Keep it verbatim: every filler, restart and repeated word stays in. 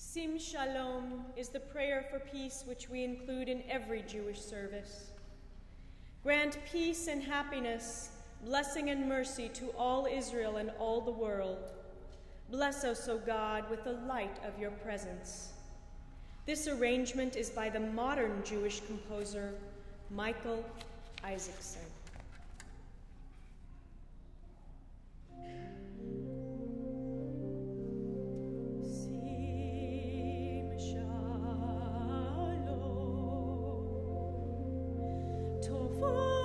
Sim Shalom is the prayer for peace which we include in every Jewish service. Grant peace and happiness, blessing and mercy to all Israel and all the world. Bless us, O God, with the light of your presence. This arrangement is by the modern Jewish composer, Michael Isaacson. Sim Shalom, Tovu.